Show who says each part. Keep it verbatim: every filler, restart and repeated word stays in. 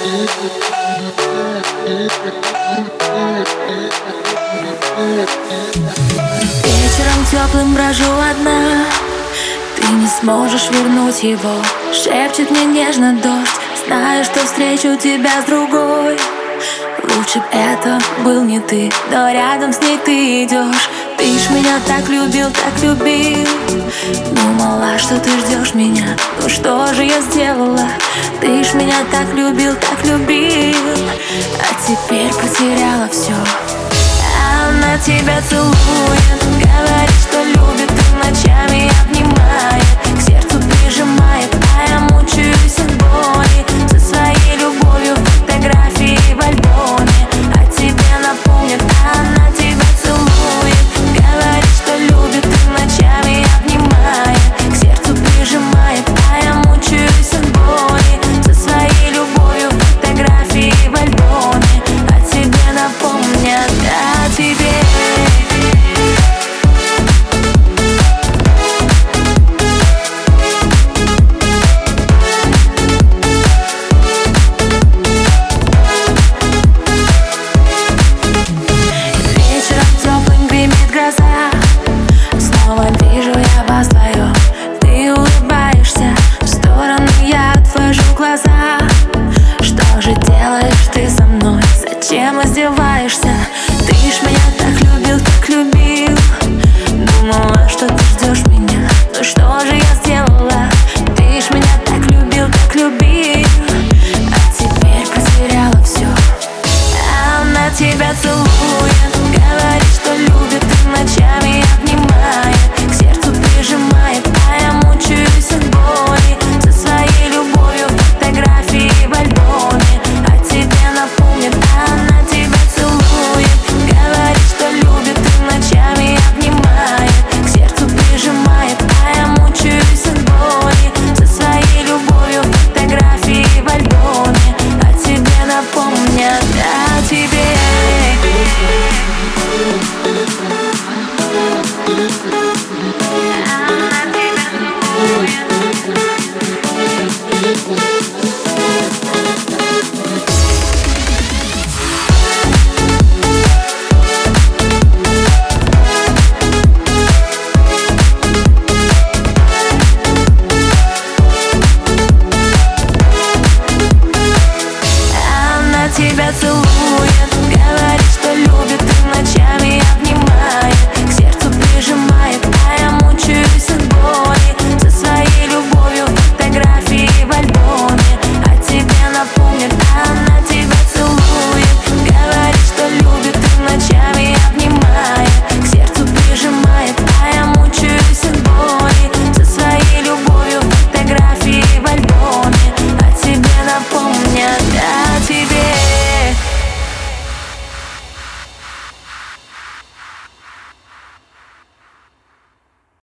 Speaker 1: Вечером теплым брожу одна, ты не сможешь вернуть его. Шепчет мне нежно дождь, знаю, что встречу тебя с другой. Лучше б это был не ты, но рядом с ней ты идешь. Ты ж меня так любил, так любил. Думала, что ты ждешь меня, ну что же я сделала? Ты ж меня так любил, так любил. А теперь потеряла все. Она тебя целует, говорит, что любит, и ночами обнимает.